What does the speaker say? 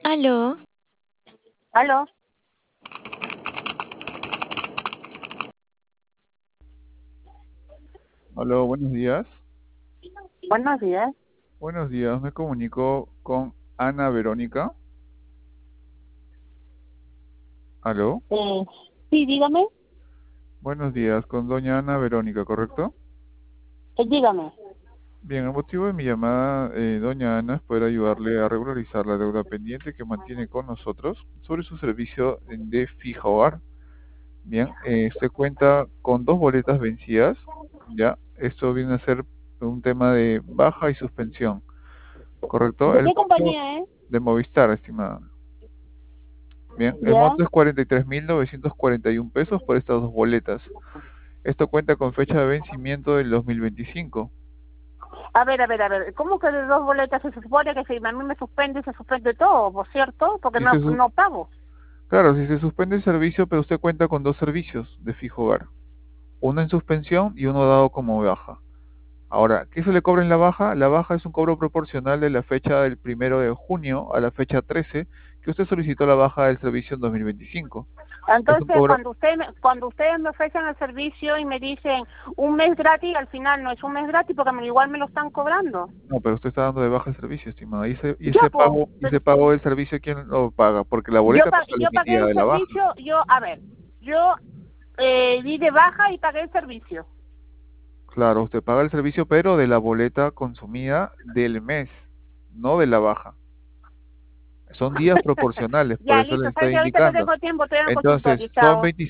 Aló, ¿Aló? Aló, buenos días. Buenos días. Buenos días, me comunico con Ana Verónica. Aló, Eh, sí, dígame. buenos días, con doña Ana Verónica, ¿correcto? Dígame. Bien, el motivo de mi llamada, doña Ana, es poder ayudarle a regularizar la deuda pendiente que mantiene con nosotros sobre su servicio de fija hogar. Bien, se cuenta con dos boletas vencidas, ¿ya? Esto viene a ser un tema de baja y suspensión, ¿correcto? ¿De El qué monto compañía es? de Movistar, estimada. Bien, el ¿Ya? monto es 43.941 pesos por estas dos boletas. Esto cuenta con fecha de vencimiento del 2025. A ver. ¿Cómo que de dos boletas se supone que si a mí me suspende, se suspende todo, por cierto? Porque Si no, se su- no pago. claro, si se suspende el servicio, pero usted cuenta con dos servicios de fijo hogar, uno en suspensión y uno dado como baja. Ahora, ¿qué se le cobra en la baja? La baja es un cobro proporcional de la fecha del 1 de junio a la fecha 13 que usted solicitó la baja del servicio en 2025. Es un Entonces, cobro. cuando ustedes me ofrecen el servicio y me dicen un mes gratis, al final no es un mes gratis porque igual me lo están cobrando. No, pero usted está dando de baja el servicio, estimada. Y ese, y Ya, ese pues, pago, y ese pago del servicio, ¿quién lo paga? Porque la boleta no sale yo pagué emitida el de la baja. servicio, yo di de baja y pagué el servicio. Claro, usted paga el servicio, pero de la boleta consumida del mes, no de la baja. Son días proporcionales, por Ya, eso les listo, sabes estoy que ahorita no indicando. tengo tiempo, estoy en el Entonces, consultorio, son chao. 25.